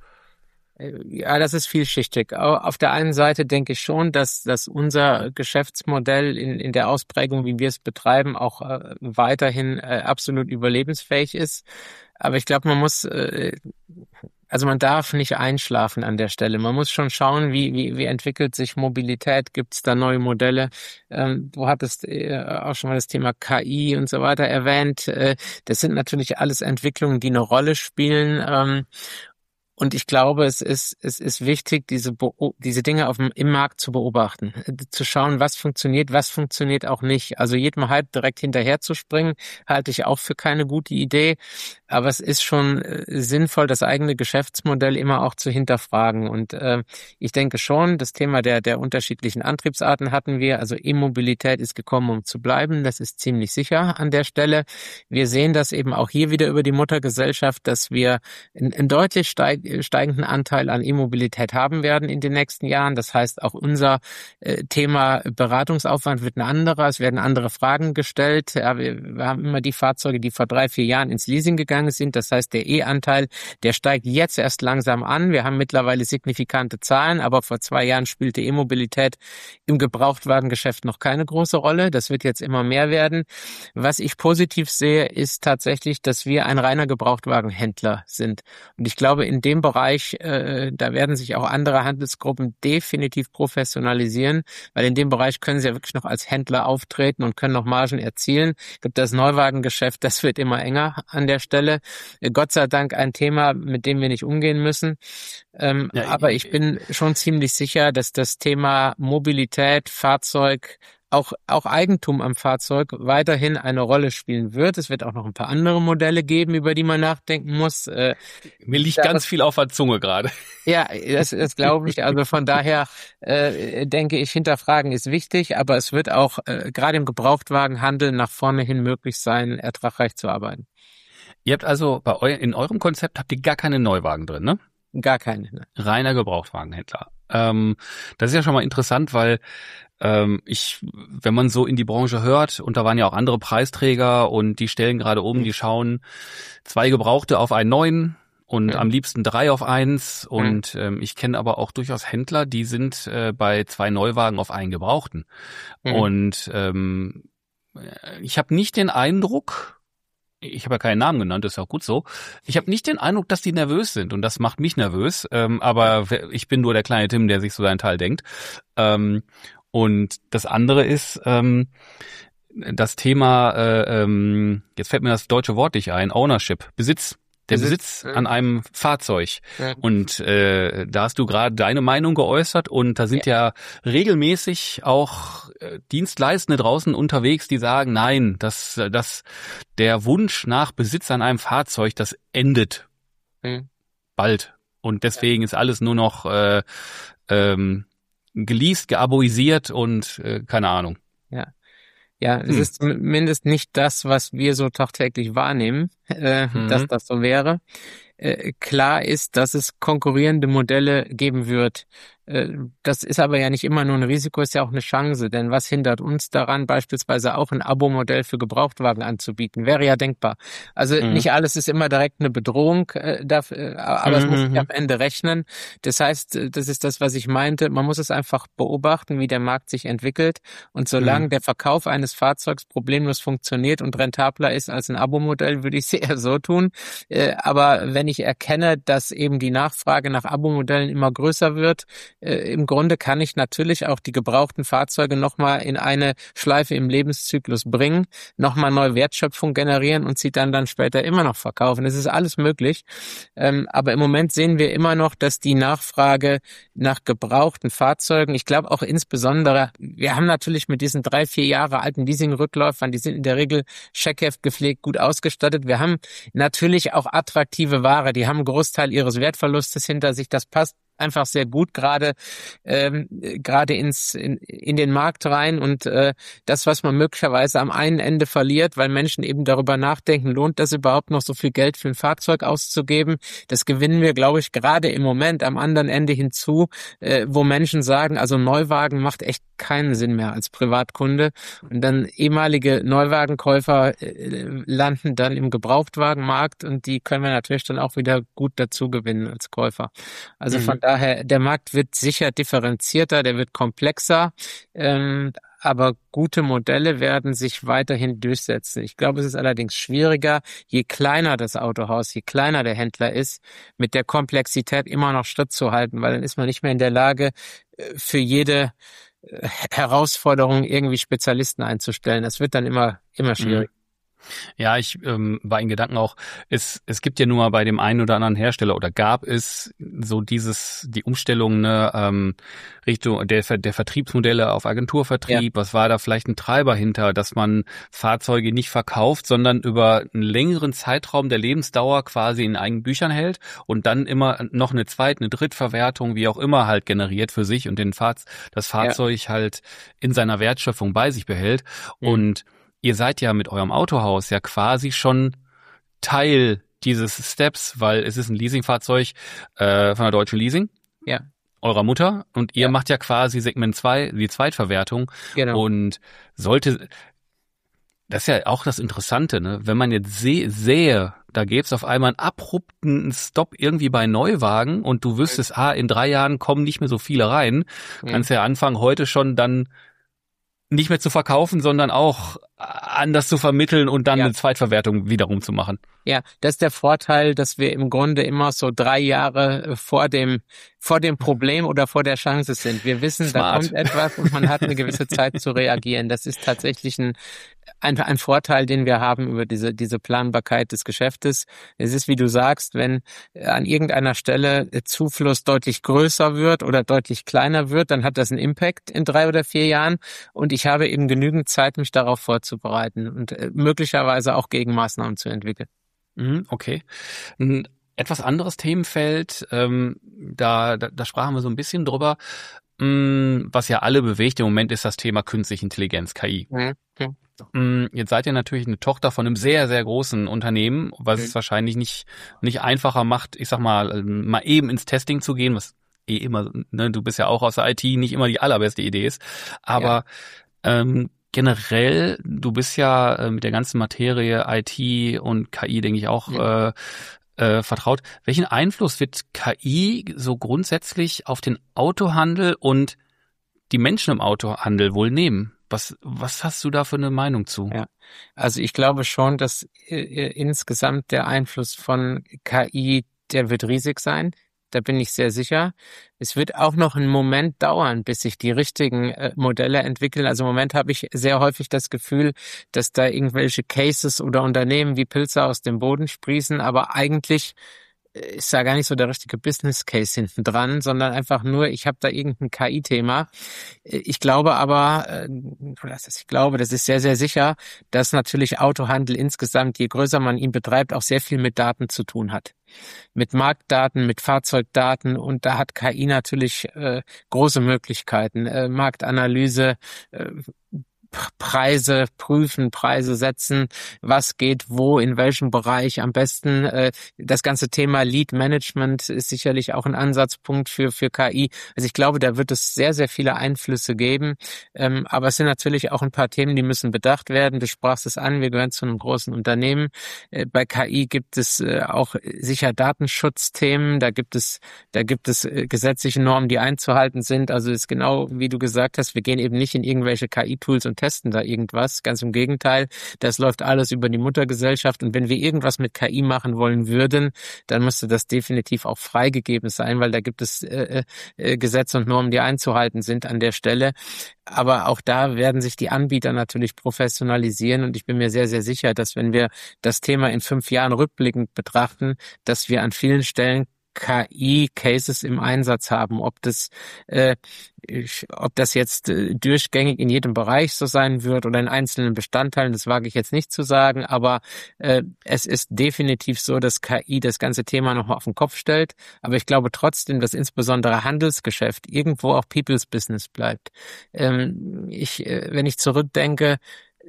Ja, das ist vielschichtig. Au- Auf der einen Seite denke ich schon, dass, dass unser Geschäftsmodell in, in der Ausprägung, wie wir es betreiben, auch äh, weiterhin äh, absolut überlebensfähig ist. Aber ich glaube, man muss, äh, also man darf nicht einschlafen an der Stelle. Man muss schon schauen, wie, wie, wie entwickelt sich Mobilität, gibt es da neue Modelle. Ähm, du hattest äh, auch schon mal das Thema K I und so weiter erwähnt. Äh, das sind natürlich alles Entwicklungen, die eine Rolle spielen. Ähm, Und ich glaube, es ist, es ist wichtig, diese, Beo- diese Dinge auf dem, im Markt zu beobachten, äh, zu schauen, was funktioniert, was funktioniert auch nicht. Also jedem Hype direkt hinterher zu springen, halte ich auch für keine gute Idee. Aber es ist schon äh, sinnvoll, das eigene Geschäftsmodell immer auch zu hinterfragen. Und äh, ich denke schon, das Thema der, der unterschiedlichen Antriebsarten hatten wir. Also E-Mobilität ist gekommen, um zu bleiben. Das ist ziemlich sicher an der Stelle. Wir sehen das eben auch hier wieder über die Muttergesellschaft, dass wir einen deutlich steigenden Anteil an E-Mobilität haben werden in den nächsten Jahren. Das heißt, auch unser äh, Thema Beratungsaufwand wird ein anderer. Es werden andere Fragen gestellt. Ja, wir, wir haben immer die Fahrzeuge, die vor drei, vier Jahren ins Leasing gegangen sind. Das heißt, der E-Anteil, der steigt jetzt erst langsam an. Wir haben mittlerweile signifikante Zahlen, aber vor zwei Jahren spielte E-Mobilität im Gebrauchtwagengeschäft noch keine große Rolle. Das wird jetzt immer mehr werden. Was ich positiv sehe, ist tatsächlich, dass wir ein reiner Gebrauchtwagenhändler sind. Und ich glaube, in dem Bereich, äh, da werden sich auch andere Handelsgruppen definitiv professionalisieren, weil in dem Bereich können sie ja wirklich noch als Händler auftreten und können noch Margen erzielen. Es gibt das Neuwagengeschäft, das wird immer enger an der Stelle. Äh, Gott sei Dank ein Thema, mit dem wir nicht umgehen müssen. Ähm, ja, aber ich bin schon ziemlich sicher, dass das Thema Mobilität, Fahrzeug, auch auch Eigentum am Fahrzeug weiterhin eine Rolle spielen wird. Es wird auch noch ein paar andere Modelle geben, über die man nachdenken muss. Äh, Mir liegt ganz viel auf der Zunge gerade. Ja, das, das glaube ich. Also von daher äh, denke ich, hinterfragen ist wichtig, aber es wird auch äh, gerade im Gebrauchtwagenhandel nach vorne hin möglich sein, ertragreich zu arbeiten. Ihr habt also bei eu in eurem Konzept habt ihr gar keine Neuwagen drin, ne? Gar keine. Ne? Reiner Gebrauchtwagenhändler. Ähm, das ist ja schon mal interessant, weil ähm, ich, wenn man so in die Branche hört, und da waren ja auch andere Preisträger und die stellen gerade um, die schauen zwei Gebrauchte auf einen neuen und mhm. am liebsten drei auf eins. Und mhm. ähm, ich kenne aber auch durchaus Händler, die sind äh, bei zwei Neuwagen auf einen Gebrauchten. Mhm. Und ähm, ich habe nicht den Eindruck, ich habe ja keinen Namen genannt, das ist ja auch gut so. Ich habe nicht den Eindruck, dass die nervös sind und das macht mich nervös. Ähm, aber ich bin nur der kleine Tim, der sich so seinen Teil denkt. Ähm, und das andere ist ähm, das Thema, äh, ähm, jetzt fällt mir das deutsche Wort nicht ein, Ownership, Besitz. Der Besitz, Besitz an einem Fahrzeug. Ja. Und äh, da hast du gerade deine Meinung geäußert und da sind ja, ja regelmäßig auch äh, Dienstleistende draußen unterwegs, die sagen, nein, dass dass der Wunsch nach Besitz an einem Fahrzeug, das endet mhm. bald. Und deswegen ja. ist alles nur noch äh, ähm, geleast, geaboisiert und äh, keine Ahnung. Ja. Ja, es hm. ist zumindest nicht das, was wir so tagtäglich wahrnehmen, äh, mhm. dass das so wäre. Äh, klar ist, dass es konkurrierende Modelle geben wird. Äh, das ist aber ja nicht immer nur ein Risiko, ist ja auch eine Chance. Denn was hindert uns daran, beispielsweise auch ein Abo-Modell für Gebrauchtwagen anzubieten? Wäre ja denkbar. Also mhm. nicht alles ist immer direkt eine Bedrohung, äh, dafür, aber mhm. es muss sich am Ende rechnen. Das heißt, das ist das, was ich meinte. Man muss es einfach beobachten, wie der Markt sich entwickelt. Und solange mhm. der Verkauf eines Fahrzeugs problemlos funktioniert und rentabler ist als ein Abo-Modell, würde ich es eher so tun. Äh, aber wenn ich erkenne, dass eben die Nachfrage nach Abo-Modellen immer größer wird, äh, im Grunde kann ich natürlich auch die gebrauchten Fahrzeuge nochmal in eine Schleife im Lebenszyklus bringen, nochmal neue Wertschöpfung generieren und sie dann dann später immer noch verkaufen. Das ist alles möglich. Ähm, aber im Moment sehen wir immer noch, dass die Nachfrage nach gebrauchten Fahrzeugen, ich glaube auch insbesondere, wir haben natürlich mit diesen drei, vier Jahre alten Leasing-Rückläufern, die sind in der Regel Scheckheft gepflegt, gut ausgestattet. Wir haben natürlich auch attraktive Waren, die haben einen Großteil ihres Wertverlustes hinter sich. Das passt einfach sehr gut gerade ähm, gerade ins in, in den Markt rein und äh, das, was man möglicherweise am einen Ende verliert, weil Menschen eben darüber nachdenken, lohnt das überhaupt noch so viel Geld für ein Fahrzeug auszugeben, das gewinnen wir, glaube ich, gerade im Moment am anderen Ende hinzu, äh, wo Menschen sagen, also Neuwagen macht echt keinen Sinn mehr als Privatkunde und dann ehemalige Neuwagenkäufer äh, landen dann im Gebrauchtwagenmarkt und die können wir natürlich dann auch wieder gut dazu gewinnen als Käufer. Also mhm. von daher, der Markt wird sicher differenzierter, der wird komplexer, ähm, aber gute Modelle werden sich weiterhin durchsetzen. Ich glaube, es ist allerdings schwieriger, je kleiner das Autohaus, je kleiner der Händler ist, mit der Komplexität immer noch Schritt zu halten, weil dann ist man nicht mehr in der Lage, für jede Herausforderung irgendwie Spezialisten einzustellen. Das wird dann immer, immer schwierig. Ja, ich ähm, war in Gedanken auch, es es gibt ja nun mal bei dem einen oder anderen Hersteller oder gab es so dieses, die Umstellung, ne, ähm, Richtung der der Vertriebsmodelle auf Ja, Agenturvertrieb. Was war da vielleicht ein Treiber hinter, dass man Fahrzeuge nicht verkauft, sondern über einen längeren Zeitraum der Lebensdauer quasi in eigenen Büchern hält und dann immer noch eine Zweit-, eine Drittverwertung, wie auch immer, halt generiert für sich und den Fahrz das ja. Fahrzeug halt in seiner Wertschöpfung bei sich behält. Mhm. Und ihr seid ja mit eurem Autohaus ja quasi schon Teil dieses Steps, weil es ist ein Leasingfahrzeug äh, von der Deutschen Leasing, Ja, eurer Mutter, und ihr ja, macht ja quasi Segment zwei, die Zweitverwertung. genau. Und sollte, das ist ja auch das Interessante, ne? Wenn man jetzt seh, sähe, da gäbe es auf einmal einen abrupten Stop irgendwie bei Neuwagen und du Mhm. wüsstest, ah, in drei Jahren kommen nicht mehr so viele rein, Mhm. kannst ja anfangen, heute schon dann nicht mehr zu verkaufen, sondern auch anders zu vermitteln und dann Ja. eine Zweitverwertung wiederum zu machen. Ja, das ist der Vorteil, dass wir im Grunde immer so drei Jahre äh, vor dem vor dem Problem oder vor der Chance sind. Wir wissen, da Smart. kommt etwas und man hat eine gewisse Zeit zu reagieren. Das ist tatsächlich ein ein, ein Vorteil, den wir haben über diese diese Planbarkeit des Geschäftes. Es ist, wie du sagst, wenn äh, an irgendeiner Stelle äh, Zufluss deutlich größer wird oder deutlich kleiner wird, dann hat das einen Impact in drei oder vier Jahren. Und ich habe eben genügend Zeit, mich darauf vorzubereiten und äh, möglicherweise auch Gegenmaßnahmen zu entwickeln. Mhm, okay. Ein etwas anderes Themenfeld, ähm, da, da, da sprachen wir so ein bisschen drüber, mh, was ja alle bewegt im Moment, ist das Thema künstliche Intelligenz, K I. Mhm. Mhm. Mh, Jetzt seid ihr natürlich eine Tochter von einem sehr, sehr großen Unternehmen, was es Mhm. wahrscheinlich nicht, nicht einfacher macht, ich sag mal, ähm, mal eben ins Testing zu gehen, was eh immer, ne, du bist ja auch aus der I T, nicht immer die allerbeste Idee ist. Ja. Aber ähm, generell, du bist ja äh, mit der ganzen Materie I T und K I, denke ich, auch Mhm. äh, äh, vertraut. Welchen Einfluss wird K I so grundsätzlich auf den Autohandel und die Menschen im Autohandel wohl nehmen? Was, was hast du da für eine Meinung zu? Ja, also ich glaube schon, dass äh, äh, insgesamt der Einfluss von K I, der wird riesig sein. Da bin ich sehr sicher. Es wird auch noch einen Moment dauern, bis sich die richtigen äh, Modelle entwickeln. Also im Moment habe ich sehr häufig das Gefühl, dass da irgendwelche Cases oder Unternehmen wie Pilze aus dem Boden sprießen, aber eigentlich äh, ist da gar nicht so der richtige Business Case hinten dran, sondern einfach nur, ich habe da irgendein K I-Thema. Äh, Ich glaube aber, äh, oder das heißt, ich glaube, das ist sehr, sehr sicher, dass natürlich Autohandel insgesamt, je größer man ihn betreibt, auch sehr viel mit Daten zu tun hat. Mit Marktdaten, mit Fahrzeugdaten, und da hat K I natürlich äh, große Möglichkeiten. Äh, Marktanalyse, äh, Preise prüfen, Preise setzen, was geht wo, in welchem Bereich am besten. Äh, Das ganze Thema Lead Management ist sicherlich auch ein Ansatzpunkt für für K I. Also ich glaube, da wird es sehr, sehr viele Einflüsse geben. Ähm, Aber es sind natürlich auch ein paar Themen, die müssen bedacht werden. Du sprachst es an, wir gehören zu einem großen Unternehmen. Äh, Bei K I gibt es äh, auch sicher Datenschutzthemen. Da gibt es da gibt es äh, gesetzliche Normen, die einzuhalten sind. Also ist genau wie du gesagt hast, wir gehen eben nicht in irgendwelche K I-Tools und testen da irgendwas. Ganz im Gegenteil, das läuft alles über die Muttergesellschaft. Und wenn wir irgendwas mit K I machen wollen würden, dann müsste das definitiv auch freigegeben sein, weil da gibt es äh, äh, Gesetze und Normen, die einzuhalten sind an der Stelle. Aber auch da werden sich die Anbieter natürlich professionalisieren. Und ich bin mir sehr, sehr sicher, dass wenn wir das Thema in fünf Jahren rückblickend betrachten, dass wir an vielen Stellen K I-Cases im Einsatz haben. Ob das, äh, ich, ob das jetzt äh, durchgängig in jedem Bereich so sein wird oder in einzelnen Bestandteilen, das wage ich jetzt nicht zu sagen. Aber äh, es ist definitiv so, dass K I das ganze Thema nochmal auf den Kopf stellt. Aber ich glaube trotzdem, dass insbesondere Handelsgeschäft irgendwo auch People's Business bleibt. Ähm, ich, äh, wenn ich zurückdenke,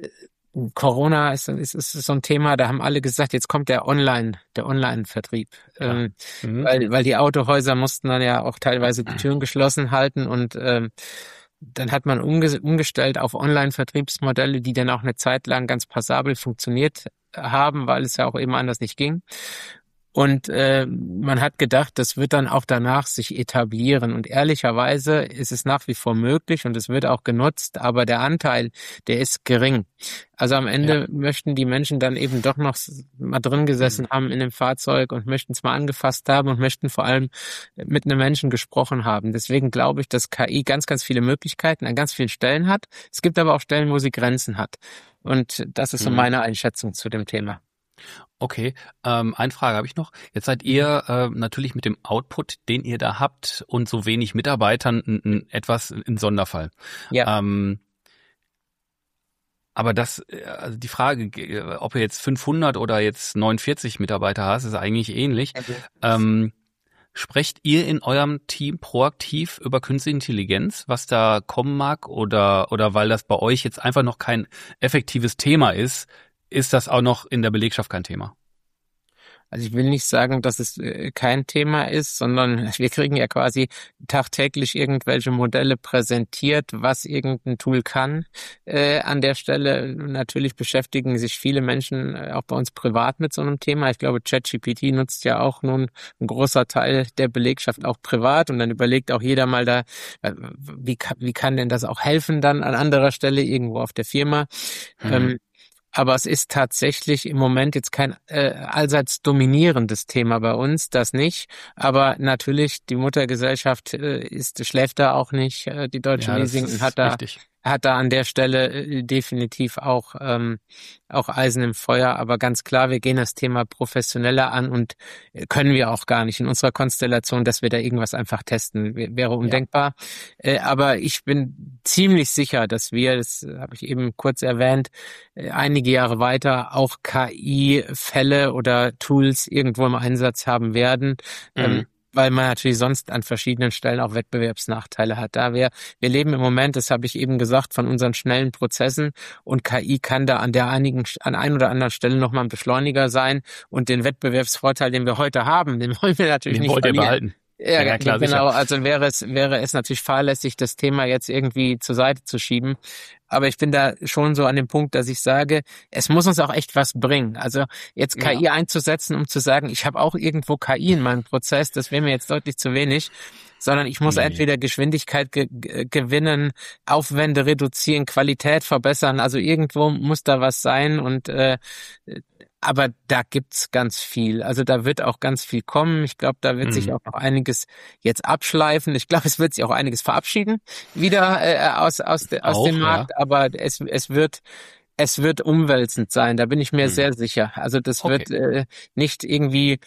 Corona ist, ist, ist so ein Thema, da haben alle gesagt, jetzt kommt der Online, der Online-Vertrieb. Ja. Ähm, Mhm. weil, weil die Autohäuser mussten dann ja auch teilweise die Türen geschlossen halten, und ähm, dann hat man umge- umgestellt auf Online-Vertriebsmodelle, die dann auch eine Zeit lang ganz passabel funktioniert haben, weil es ja auch eben anders nicht ging. Und äh, man hat gedacht, das wird dann auch danach sich etablieren. Und ehrlicherweise ist es nach wie vor möglich und es wird auch genutzt, aber der Anteil, der ist gering. Also am Ende ja. möchten die Menschen dann eben doch noch mal drin gesessen mhm. haben in dem Fahrzeug und möchten es mal angefasst haben und möchten vor allem mit einem Menschen gesprochen haben. Deswegen glaube ich, dass K I ganz, ganz viele Möglichkeiten an ganz vielen Stellen hat. Es gibt aber auch Stellen, wo sie Grenzen hat. Und das ist so meine Einschätzung zu dem Thema. Okay, ähm, eine Frage habe ich noch. Jetzt seid ihr äh, natürlich mit dem Output, den ihr da habt und so wenig Mitarbeitern n- n- etwas ein Sonderfall. Ja. Ähm, aber das, also die Frage, ob ihr jetzt fünfhundert oder jetzt neunundvierzig Mitarbeiter hast, ist eigentlich ähnlich. Okay. Ähm, sprecht ihr in eurem Team proaktiv über künstliche Intelligenz, was da kommen mag, oder oder weil das bei euch jetzt einfach noch kein effektives Thema ist, ist das auch noch in der Belegschaft kein Thema? Also ich will nicht sagen, dass es kein Thema ist, sondern wir kriegen ja quasi tagtäglich irgendwelche Modelle präsentiert, was irgendein Tool kann. Äh, an der Stelle natürlich beschäftigen sich viele Menschen auch bei uns privat mit so einem Thema. Ich glaube, ChatGPT nutzt ja auch nun ein großer Teil der Belegschaft auch privat und dann überlegt auch jeder mal da, wie kann, wie kann denn das auch helfen dann an anderer Stelle irgendwo auf der Firma. Mhm. Ähm, Aber es ist tatsächlich im Moment jetzt kein äh, allseits dominierendes Thema bei uns, das nicht. Aber natürlich, die Muttergesellschaft äh, ist schläft da auch nicht. Äh, die Deutsche ja, Leasing hat da richtig. hat da an der Stelle äh, definitiv auch ähm, auch Eisen im Feuer. Aber ganz klar, wir gehen das Thema professioneller an und äh, können wir auch gar nicht in unserer Konstellation, dass wir da irgendwas einfach testen. W- wäre undenkbar. Ja. Äh, aber ich bin ziemlich sicher, dass wir, das habe ich eben kurz erwähnt, äh, einige Jahre weiter auch K I-Fälle oder Tools irgendwo im Einsatz haben werden. Mhm. Ähm, weil man natürlich sonst an verschiedenen Stellen auch Wettbewerbsnachteile hat. Da wir, wir leben im Moment, das habe ich eben gesagt, von unseren schnellen Prozessen und K I kann da an der einigen, an ein oder anderen Stelle nochmal ein Beschleuniger sein und den Wettbewerbsvorteil, den wir heute haben, den wollen wir natürlich den nicht wollt verlieren. Ihr behalten. Ja, ja, klar, genau. sicher. Also wäre es, wäre es natürlich fahrlässig, das Thema jetzt irgendwie zur Seite zu schieben. Aber ich bin da schon so an dem Punkt, dass ich sage, es muss uns auch echt was bringen. Also jetzt K I ja. einzusetzen, um zu sagen, ich habe auch irgendwo K I in meinem Prozess, das wäre mir jetzt deutlich zu wenig. Sondern ich muss nee. entweder Geschwindigkeit ge- ge- gewinnen, Aufwände reduzieren, Qualität verbessern. Also irgendwo muss da was sein und äh, aber da gibt's ganz viel. Also da wird auch ganz viel kommen. Ich glaube, da wird mhm. sich auch noch einiges jetzt abschleifen. Ich glaube, es wird sich auch einiges verabschieden wieder äh, aus aus, de, aus auch, dem Markt. Ja. Aber es es wird es wird umwälzend sein. Da bin ich mir mhm. sehr sicher. Also das okay. wird äh, nicht irgendwie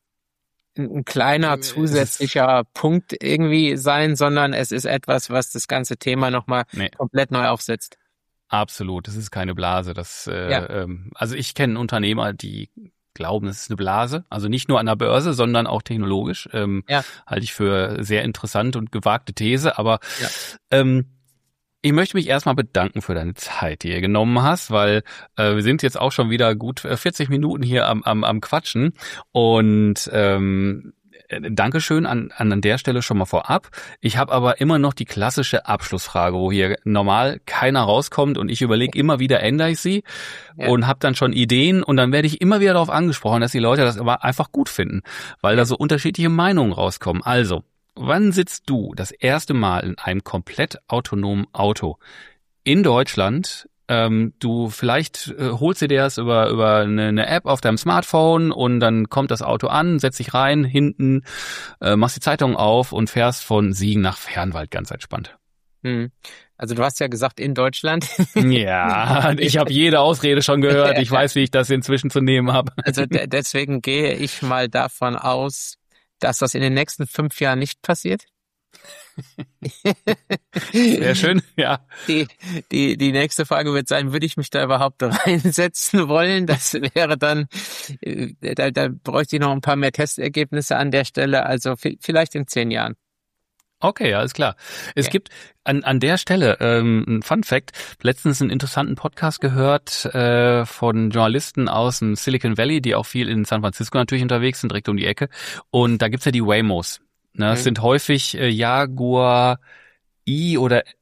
ein kleiner zusätzlicher Punkt irgendwie sein, sondern es ist etwas, was das ganze Thema nochmal nee. komplett neu aufsetzt. Absolut, das ist keine Blase. Das, äh, ja. ähm, also ich kenne Unternehmer, die glauben, es ist eine Blase. Also nicht nur an der Börse, sondern auch technologisch. Ähm, ja. Halte ich für sehr interessant und gewagte These. Aber ja. ähm, ich möchte mich erstmal bedanken für deine Zeit, die ihr genommen hast, weil äh, wir sind jetzt auch schon wieder gut vierzig Minuten hier am, am, am Quatschen. Und ähm, Dankeschön an, an der Stelle schon mal vorab. Ich habe aber immer noch die klassische Abschlussfrage, wo hier normal keiner rauskommt und ich überlege immer wieder, ändere ich sie ja. und habe dann schon Ideen und dann werde ich immer wieder darauf angesprochen, dass die Leute das aber einfach gut finden, weil da so unterschiedliche Meinungen rauskommen. Also, wann sitzt du das erste Mal in einem komplett autonomen Auto in Deutschland? Ähm, du vielleicht äh, holst du dir das über über eine, eine App auf deinem Smartphone und dann kommt das Auto an, setzt dich rein, hinten, äh, machst die Zeitung auf und fährst von Siegen nach Fernwald ganz entspannt. Hm. Also du hast ja gesagt in Deutschland. Ja, ich habe jede Ausrede schon gehört. Ich weiß, wie ich das inzwischen zu nehmen habe. Also de- deswegen gehe ich mal davon aus, dass das in den nächsten fünf Jahren nicht passiert. Sehr schön, ja. Die, die, die nächste Frage wird sein, würde ich mich da überhaupt reinsetzen wollen? Das wäre dann, da, da bräuchte ich noch ein paar mehr Testergebnisse an der Stelle, also vielleicht in zehn Jahren. Okay, alles klar. Es okay. gibt an an der Stelle ähm, ein Fun Fact. Letztens einen interessanten Podcast gehört äh, von Journalisten aus dem Silicon Valley, die auch viel in San Francisco natürlich unterwegs sind, direkt um die Ecke. Und da gibt's ja die Waymos. Ne, das mhm. sind häufig äh, Jaguar I oder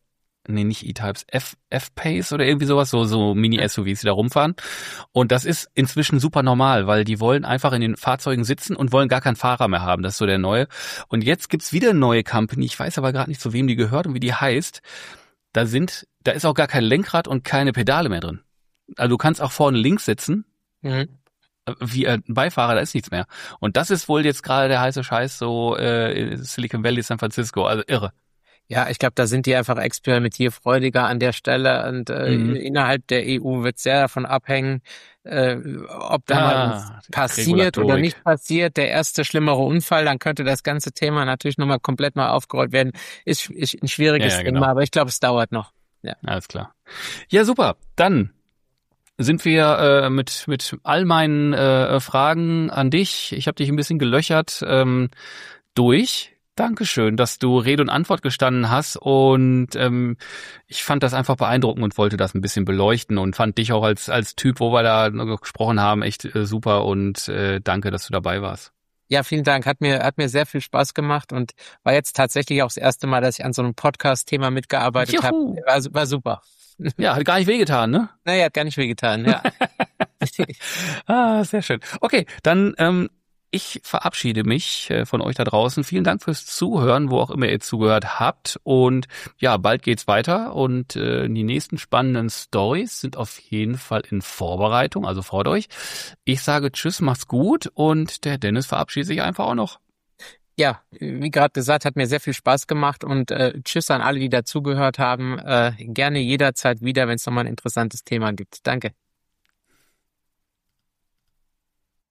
nee, nicht E-Types, F, F-Pace oder irgendwie sowas, so, so Mini-S U Vs, die da rumfahren. Und das ist inzwischen super normal, weil die wollen einfach in den Fahrzeugen sitzen und wollen gar keinen Fahrer mehr haben. Das ist so der neue. Und jetzt gibt's wieder eine neue Company. Ich weiß aber gerade nicht, zu wem die gehört und wie die heißt. Da sind, da ist auch gar kein Lenkrad und keine Pedale mehr drin. Also du kannst auch vorne links sitzen. Mhm. Wie ein Beifahrer, da ist nichts mehr. Und das ist wohl jetzt gerade der heiße Scheiß, so äh, Silicon Valley, San Francisco, also irre. Ja, ich glaube, da sind die einfach experimentierfreudiger an der Stelle und äh, mhm. innerhalb der E U wird sehr davon abhängen, äh, ob da ah, mal was passiert oder nicht passiert. Der erste schlimmere Unfall, dann könnte das ganze Thema natürlich nochmal komplett neu aufgerollt werden. Ist, ist ein schwieriges ja, ja, genau. Thema, aber ich glaube, es dauert noch. Ja. Alles klar. Ja, super. Dann sind wir äh, mit mit all meinen äh, Fragen an dich, ich habe dich ein bisschen gelöchert, ähm, durch. Dankeschön, dass du Rede und Antwort gestanden hast und ähm, ich fand das einfach beeindruckend und wollte das ein bisschen beleuchten und fand dich auch als als Typ, wo wir da gesprochen haben, echt äh, super und äh, danke, dass du dabei warst. Ja, vielen Dank. Hat mir hat mir sehr viel Spaß gemacht und war jetzt tatsächlich auch das erste Mal, dass ich an so einem Podcast-Thema mitgearbeitet habe. War, war super. Ja, hat gar nicht wehgetan, ne? Naja, hat gar nicht wehgetan, ja. Ah, sehr schön. Okay, dann ähm, ich verabschiede mich äh, von euch da draußen. Vielen Dank fürs Zuhören, wo auch immer ihr zugehört habt. Und ja, bald geht's weiter und äh, die nächsten spannenden Stories sind auf jeden Fall in Vorbereitung, also freut euch. Ich sage Tschüss, macht's gut und der Dennis verabschiedet sich einfach auch noch. Ja, wie gerade gesagt, hat mir sehr viel Spaß gemacht und äh, Tschüss an alle, die dazugehört haben. Äh, gerne jederzeit wieder, wenn es nochmal ein interessantes Thema gibt. Danke.